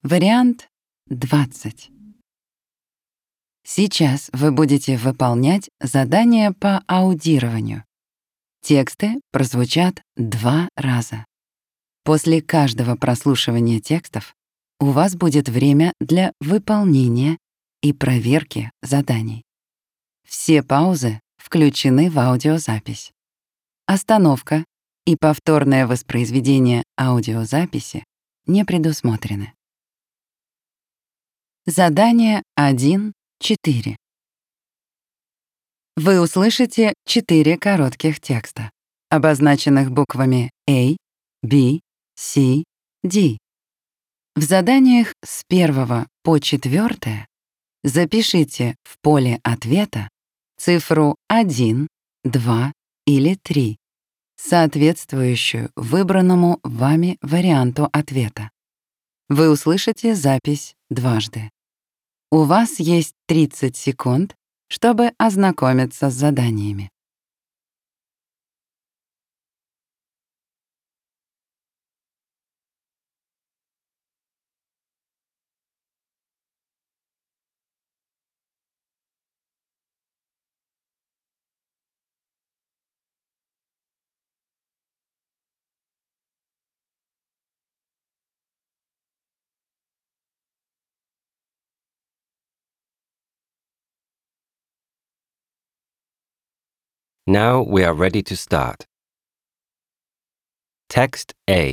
Вариант 20. Сейчас вы будете выполнять задание по аудированию. Тексты прозвучат 2 раза. После каждого прослушивания текстов у вас будет время для выполнения и проверки заданий. Все паузы включены в аудиозапись. Остановка и повторное воспроизведение аудиозаписи не предусмотрены. Задание 1.4. Вы услышите 4 коротких текста, обозначенных буквами A, B, C, D. В заданиях с 1 по 4 запишите в поле ответа цифру 1, 2 или 3, соответствующую выбранному вами варианту ответа. Вы услышите запись дважды. У вас есть 30 секунд, чтобы ознакомиться с заданиями. Now we are ready to start. Text A.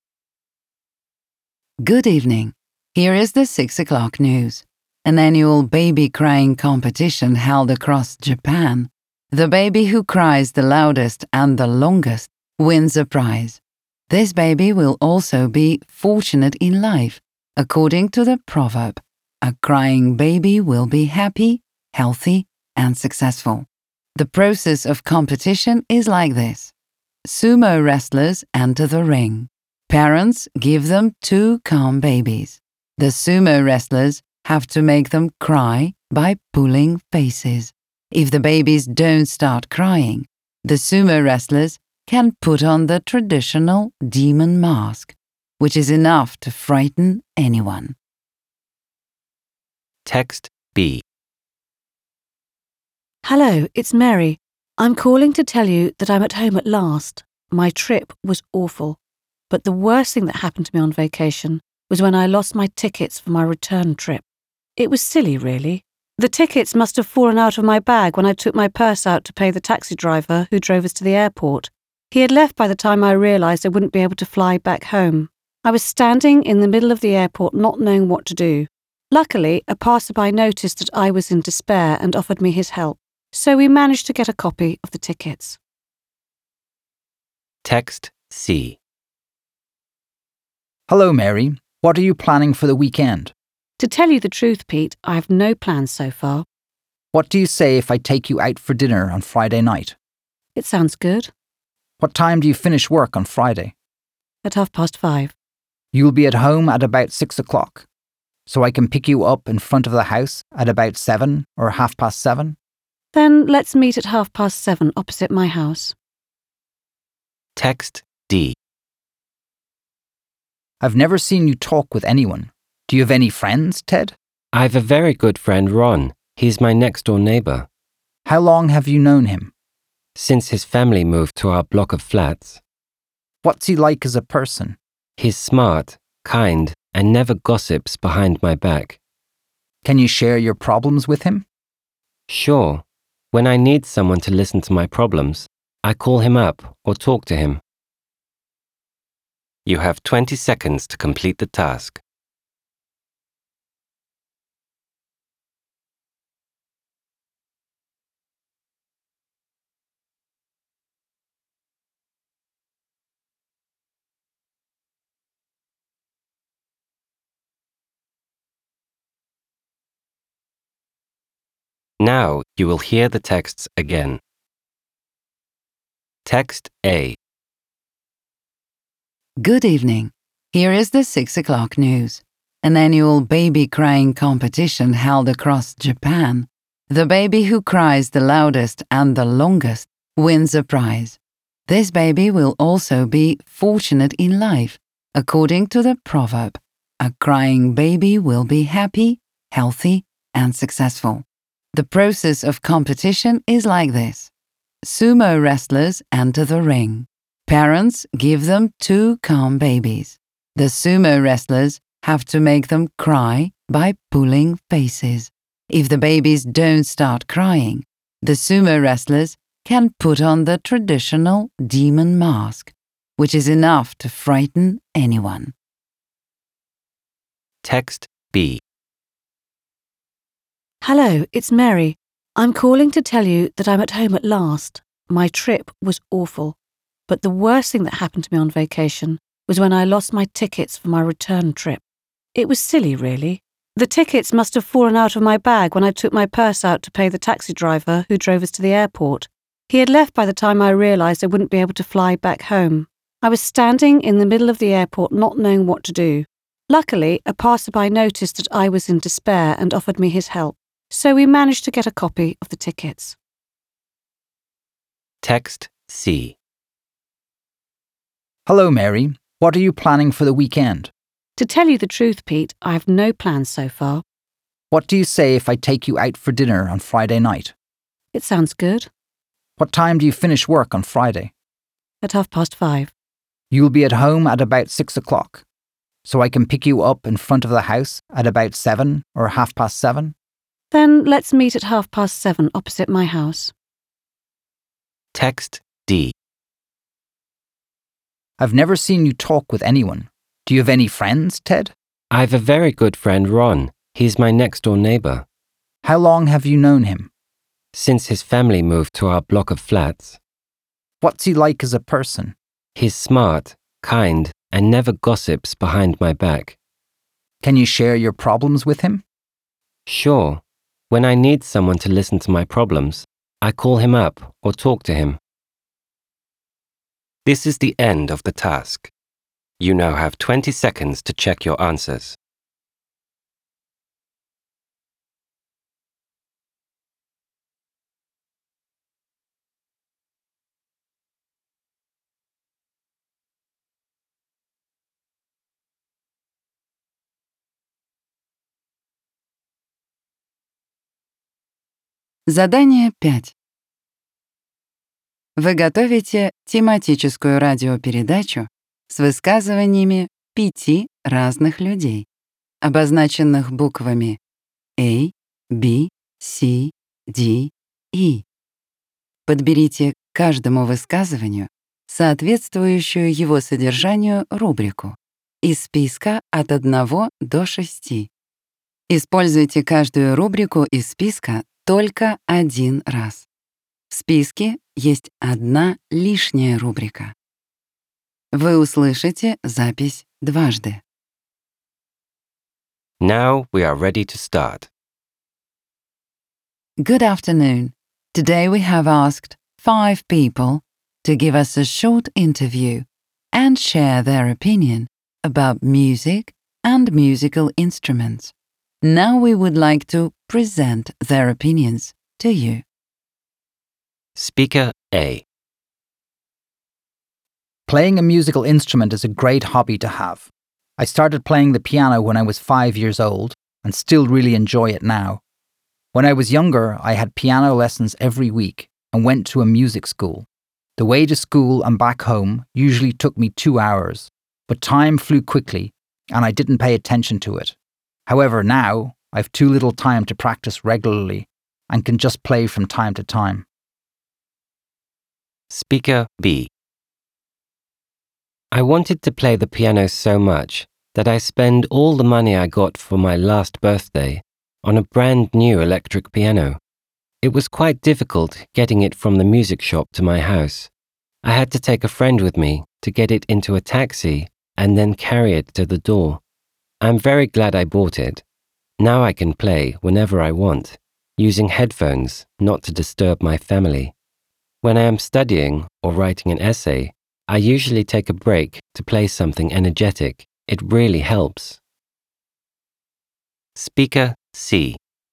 Good evening. Here is the 6 o'clock news. An annual baby crying competition held across Japan. The baby who cries the loudest and the longest wins a prize. This baby will also be fortunate in life, according to the proverb. A crying baby will be happy, healthy, and successful. The process of competition is like this. Sumo wrestlers enter the ring. Parents give them 2 calm babies. The sumo wrestlers have to make them cry by pulling faces. If the babies don't start crying, the sumo wrestlers can put on the traditional demon mask, which is enough to frighten anyone. Text B. Hello, it's Mary. I'm calling to tell you that I'm at home at last. My trip was awful, but the worst thing that happened to me on vacation was when I lost my tickets for my return trip. It was silly, really. The tickets must have fallen out of my bag when I took my purse out to pay the taxi driver who drove us to the airport. He had left by the time I realised I wouldn't be able to fly back home. I was standing in the middle of the airport not knowing what to do. Luckily, a passerby noticed that I was in despair and offered me his help. So we managed to get a copy of the tickets. Text C. Hello, Mary. What are you planning for the weekend? To tell you the truth, Pete, I have no plans so far. What do you say if I take you out for dinner on Friday night? It sounds good. What time do you finish work on Friday? At 5:30. You'll be at home at about 6 o'clock, so I can pick you up in front of the house at about 7 or 7:30? Then let's meet at 7:30 opposite my house. Text D. I've never seen you talk with anyone. Do you have any friends, Ted? I've a very good friend, Ron. He's my next-door neighbour. How long have you known him? Since his family moved to our block of flats. What's he like as a person? He's smart, kind, and never gossips behind my back. Can you share your problems with him? Sure. When I need someone to listen to my problems, I call him up or talk to him. You have 20 seconds to complete the task. Now you will hear the texts again. Text A. Good evening. Here is the 6 o'clock news. An annual baby crying competition held across Japan. The baby who cries the loudest and the longest wins a prize. This baby will also be fortunate in life, according to the proverb. a crying baby will be happy, healthy, and successful. The process of competition is like this. Sumo wrestlers enter the ring. Parents give them 2 calm babies. The sumo wrestlers have to make them cry by pulling faces. If the babies don't start crying, the sumo wrestlers can put on the traditional demon mask, which is enough to frighten anyone. Text B. Hello, it's Mary. I'm calling to tell you that I'm at home at last. My trip was awful, but the worst thing that happened to me on vacation was when I lost my tickets for my return trip. It was silly, really. The tickets must have fallen out of my bag when I took my purse out to pay the taxi driver who drove us to the airport. He had left by the time I realised I wouldn't be able to fly back home. I was standing in the middle of the airport not knowing what to do. Luckily, a passerby noticed that I was in despair and offered me his help, so we managed to get a copy of the tickets. Text C. Hello, Mary. What are you planning for the weekend? To tell you the truth, Pete, I have no plans so far. What do you say if I take you out for dinner on Friday night? It sounds good. What time do you finish work on Friday? At 5:30. You'll be at home at about 6 o'clock, so I can pick you up in front of the house at about 7 or 7:30? Then let's meet at 7:30 opposite my house. Text D. I've never seen you talk with anyone. Do you have any friends, Ted? I've a very good friend, Ron. He's my next-door neighbour. How long have you known him? Since his family moved to our block of flats. What's he like as a person? He's smart, kind, and never gossips behind my back. Can you share your problems with him? Sure. When I need someone to listen to my problems, I call him up or talk to him. This is the end of the task. You now have 20 seconds to check your answers. Задание 5. Вы готовите тематическую радиопередачу с высказываниями 5 разных людей, обозначенных буквами A, B, C, D, E. Подберите к каждому высказыванию соответствующую его содержанию рубрику из списка от 1 до 6. Используйте каждую рубрику из списка только 1 раз. В списке есть 1 лишняя рубрика. Вы услышите запись дважды. Now we are ready to start. Good afternoon. Today we have asked 5 people to give us a short interview and share their opinion about music and musical instruments. Now we would like to present their opinions to you. Speaker A. Playing a musical instrument is a great hobby to have. I started playing the piano when I was 5 years old and still really enjoy it now. When I was younger, I had piano lessons every week and went to a music school. The way to school and back home usually took me 2 hours, but time flew quickly and I didn't pay attention to it. However, now I've too little time to practice regularly and can just play from time to time. Speaker B. I wanted to play the piano so much that I spent all the money I got for my last birthday on a brand new electric piano. It was quite difficult getting it from the music shop to my house. I had to take a friend with me to get it into a taxi and then carry it to the door. I'm very glad I bought it. Now I can play whenever I want, using headphones not to disturb my family. When I am studying or writing an essay, I usually take a break to play something energetic. It really helps. Speaker C.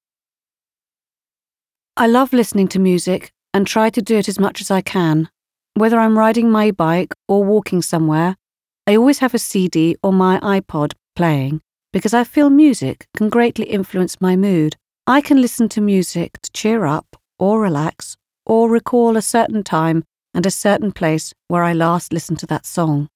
I love listening to music and try to do it as much as I can. Whether I'm riding my bike or walking somewhere, I always have a CD or my iPod playing, because I feel music can greatly influence my mood. I can listen to music to cheer up or relax or recall a certain time and a certain place where I last listened to that song.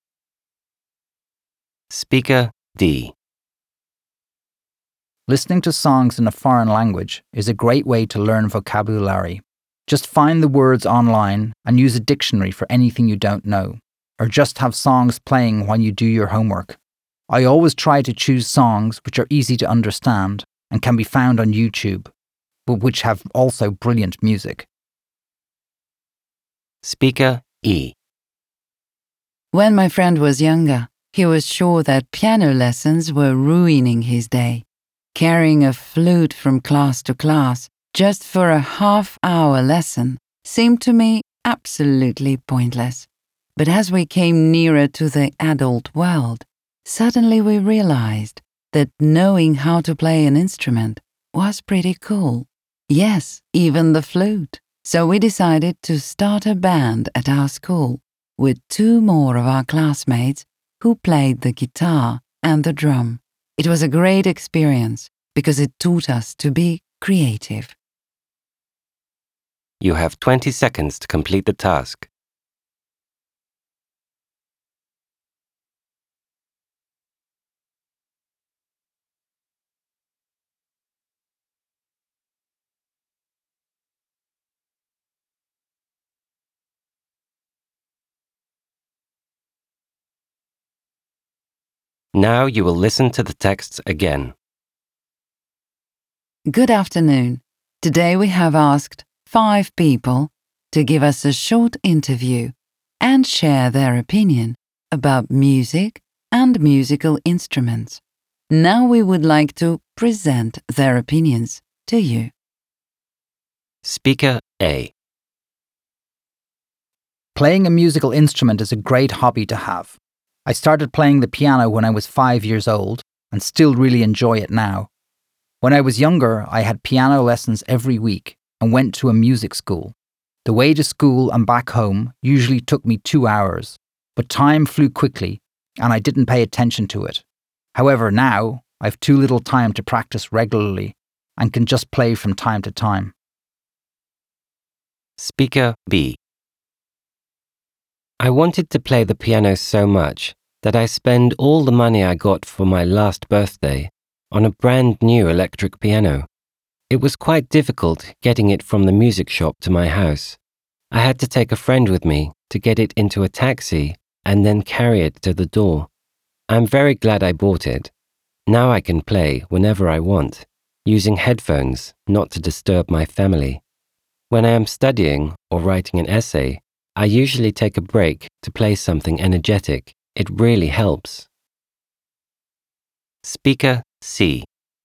Speaker D. Listening to songs in a foreign language is a great way to learn vocabulary. Just find the words online and use a dictionary for anything you don't know, or just have songs playing while you do your homework. I always try to choose songs which are easy to understand and can be found on YouTube, but which have also brilliant music. Speaker E. When my friend was younger, he was sure that piano lessons were ruining his day. Carrying a flute from class to class just for a half-hour lesson seemed to me absolutely pointless. But as we came nearer to the adult world, suddenly we realized that knowing how to play an instrument was pretty cool. Yes, even the flute. So we decided to start a band at our school with 2 more of our classmates who played the guitar and the drum. It was a great experience because it taught us to be creative. You have 20 seconds to complete the task. Now you will listen to the texts again. Good afternoon. Today we have asked 5 people to give us a short interview and share their opinion about music and musical instruments. Now we would like to present their opinions to you. Speaker A. Playing a musical instrument is a great hobby to have. I started playing the piano when I was 5 years old and still really enjoy it now. When I was younger, I had piano lessons every week and went to a music school. The way to school and back home usually took me 2 hours, but time flew quickly and I didn't pay attention to it. However, now I've too little time to practice regularly and can just play from time to time. Speaker B. I wanted to play the piano so much that I spent all the money I got for my last birthday on a brand new electric piano. It was quite difficult getting it from the music shop to my house. I had to take a friend with me to get it into a taxi and then carry it to the door. I'm very glad I bought it. Now I can play whenever I want, using headphones not to disturb my family. When I am studying or writing an essay, I usually take a break to play something energetic. It really helps. Speaker C.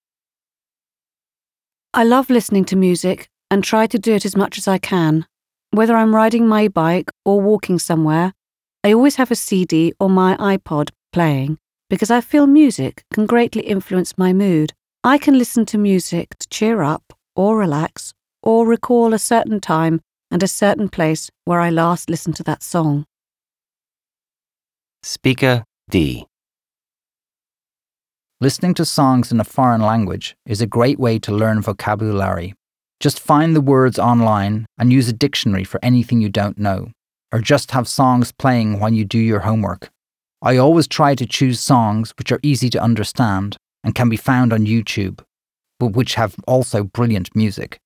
I love listening to music and try to do it as much as I can. Whether I'm riding my bike or walking somewhere, I always have a CD or my iPod playing because I feel music can greatly influence my mood. I can listen to music to cheer up or relax or recall a certain time and a certain place where I last listened to that song. Speaker D. Listening to songs in a foreign language is a great way to learn vocabulary. Just find the words online and use a dictionary for anything you don't know, or just have songs playing while you do your homework. I always try to choose songs which are easy to understand and can be found on YouTube, but which have also brilliant music.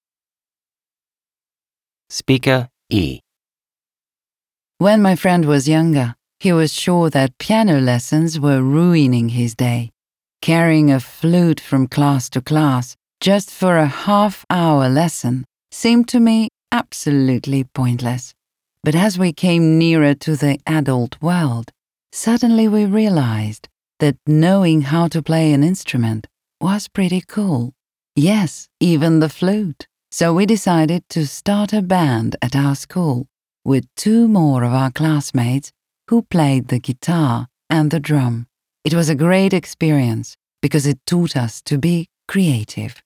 Speaker E. When my friend was younger, he was sure that piano lessons were ruining his day. Carrying a flute from class to class just for a half-hour lesson seemed to me absolutely pointless. But as we came nearer to the adult world, suddenly we realized that knowing how to play an instrument was pretty cool. Yes, even the flute. So we decided to start a band at our school with 2 more of our classmates who played the guitar and the drum. It was a great experience because it taught us to be creative.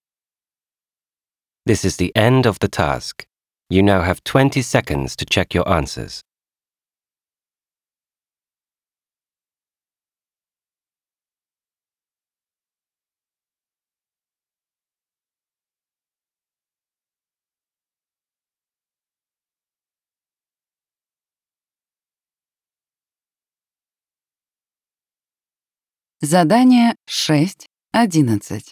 This is the end of the task. You now have 20 seconds to check your answers. Задание 6.11.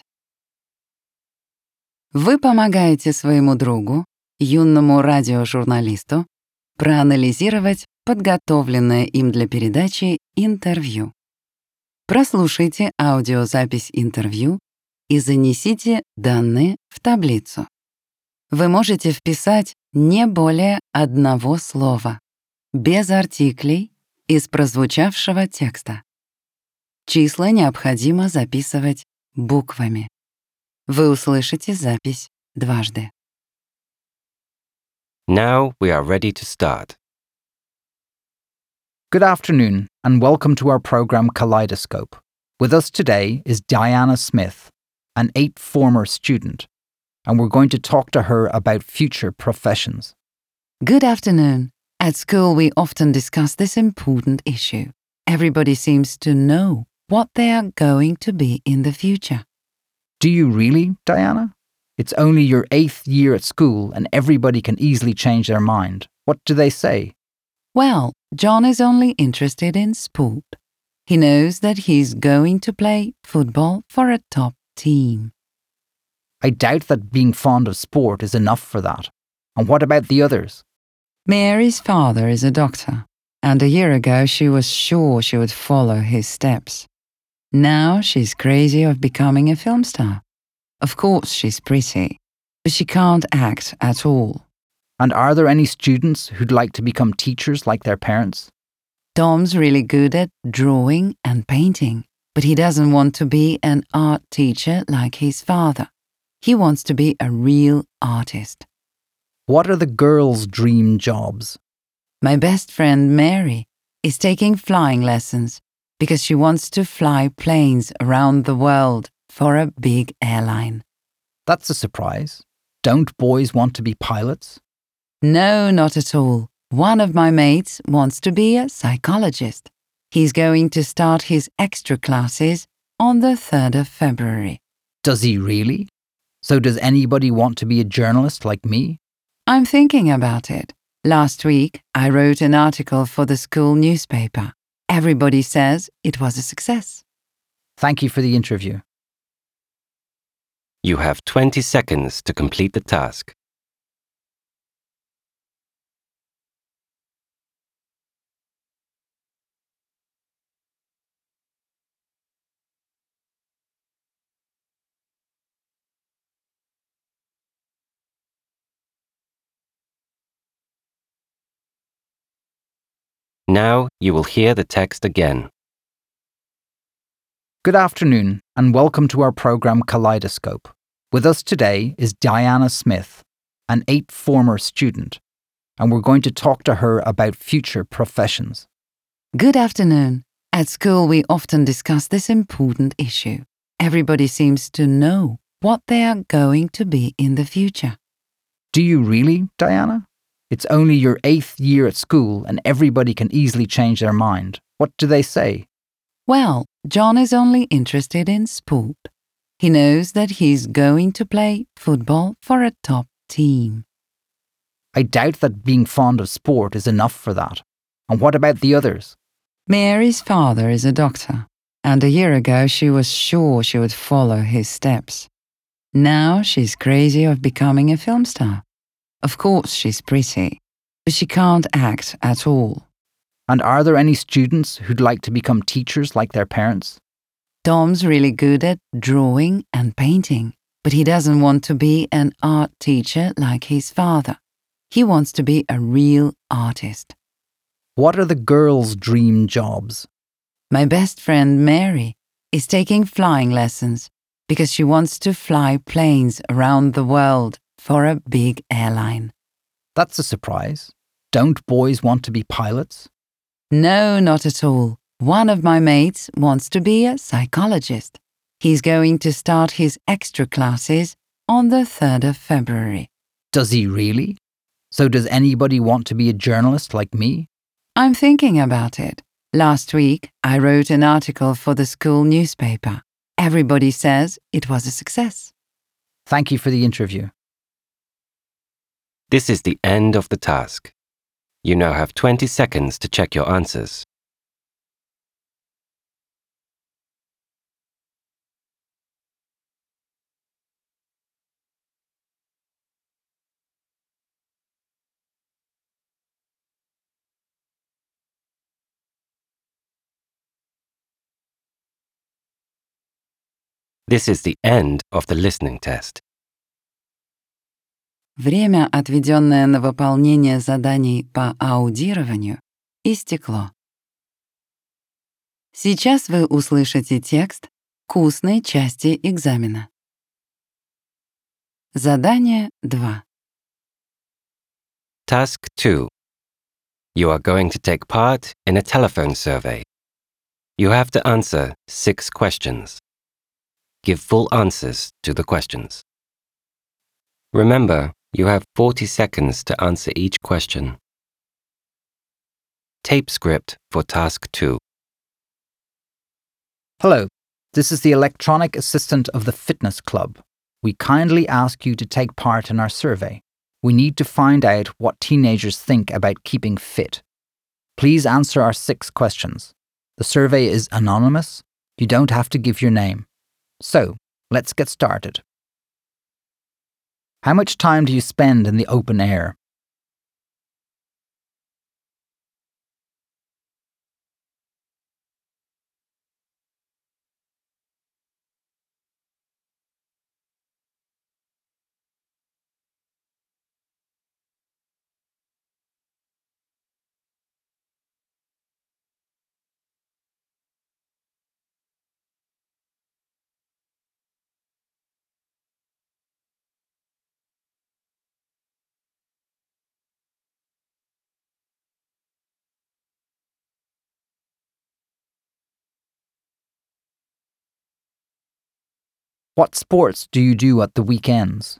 Вы помогаете своему другу, юному радиожурналисту, проанализировать подготовленное им для передачи интервью. Прослушайте аудиозапись интервью и занесите данные в таблицу. Вы можете вписать не более одного слова, без артиклей, из прозвучавшего текста. Числа необходимо записывать буквами. Вы услышите запись дважды. Now we are ready to start. Good afternoon, and welcome to our program Kaleidoscope. With us today is Diana Smith, an 8th former student, and we're going to talk to her about future professions. Good afternoon. At school, we often discuss this important issue. Everybody seems to know what they are going to be in the future. Do you really, Diana? It's only your 8th year at school and everybody can easily change their mind. What do they say? Well, John is only interested in sport. He knows that he's going to play football for a top team. I doubt that being fond of sport is enough for that. And what about the others? Mary's father is a doctor, and a year ago she was sure she would follow his steps. Now she's crazy of becoming a film star. Of course she's pretty, but she can't act at all. And are there any students who'd like to become teachers like their parents? Tom's really good at drawing and painting, but he doesn't want to be an art teacher like his father. He wants to be a real artist. What are the girls' dream jobs? My best friend Mary is taking flying lessons because she wants to fly planes around the world for a big airline. That's a surprise. Don't boys want to be pilots? No, not at all. One of my mates wants to be a psychologist. He's going to start his extra classes on the 3rd of February. Does he really? So does anybody want to be a journalist like me? I'm thinking about it. Last week, I wrote an article for the school newspaper. Everybody says it was a success. Thank you for the interview. You have 20 seconds to complete the task. Now you will hear the text again. Good afternoon, and welcome to our program Kaleidoscope. With us today is Diana Smith, an 8th former student, and we're going to talk to her about future professions. Good afternoon. At school, we often discuss this important issue. Everybody seems to know what they are going to be in the future. Do you really, Diana? It's only your 8th year at school and everybody can easily change their mind. What do they say? Well, John is only interested in sport. He knows that he's going to play football for a top team. I doubt that being fond of sport is enough for that. And what about the others? Mary's father is a doctor, and a year ago she was sure she would follow his steps. Now she's crazy of becoming a film star. Of course she's pretty, but she can't act at all. And are there any students who'd like to become teachers like their parents? Tom's really good at drawing and painting, but he doesn't want to be an art teacher like his father. He wants to be a real artist. What are the girls' dream jobs? My best friend Mary is taking flying lessons because she wants to fly planes around the world for a big airline. That's a surprise. Don't boys want to be pilots? No, not at all. One of my mates wants to be a psychologist. He's going to start his extra classes on the 3rd of February. Does he really? So does anybody want to be a journalist like me? I'm thinking about it. Last week, I wrote an article for the school newspaper. Everybody says it was a success. Thank you for the interview. This is the end of the task. You now have 20 seconds to check your answers. This is the end of the listening test. Время, отведенное на выполнение заданий по аудированию, истекло. Сейчас вы услышите текст к устной части экзамена. Задание 2. Task 2. You are going to take part in a telephone survey. You have to answer 6 questions. Give full answers to the questions. Remember, you have 40 seconds to answer each question. Tape script for Task 2. Hello, this is the electronic assistant of the fitness club. We kindly ask you to take part in our survey. We need to find out what teenagers think about keeping fit. Please answer our 6 questions. The survey is anonymous. You don't have to give your name. So, let's get started. How much time do you spend in the open air? What sports do you do at the weekends?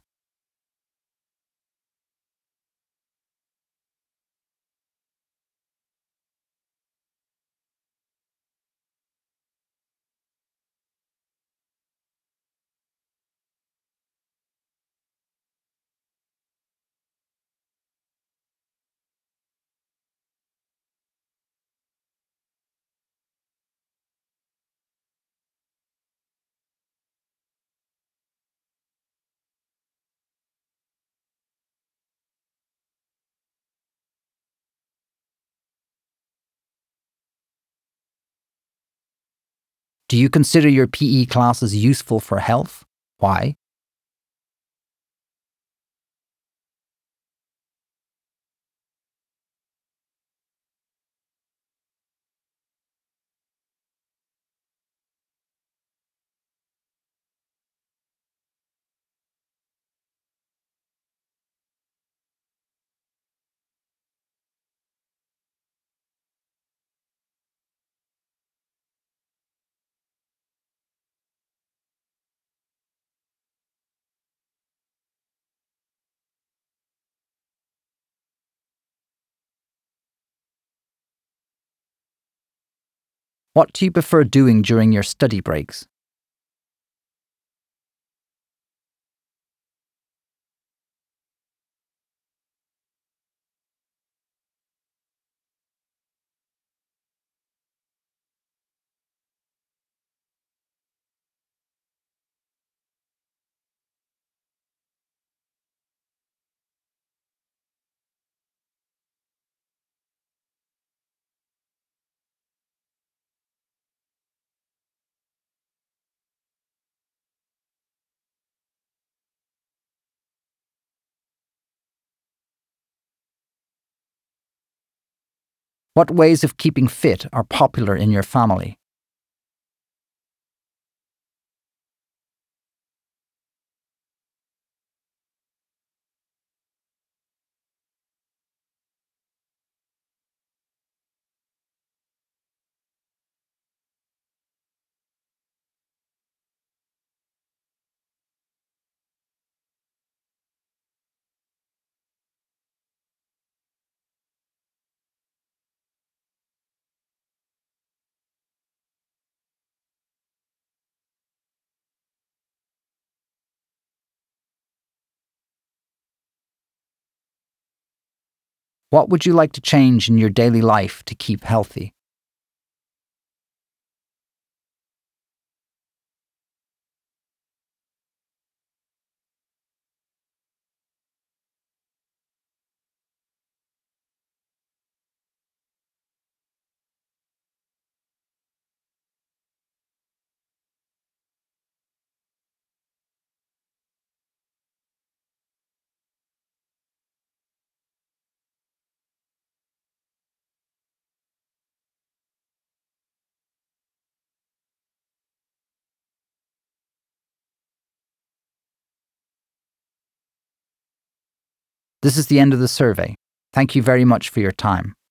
Do you consider your PE classes useful for health? Why? What do you prefer doing during your study breaks? What ways of keeping fit are popular in your family? What would you like to change in your daily life to keep healthy? This is the end of the survey. Thank you very much for your time.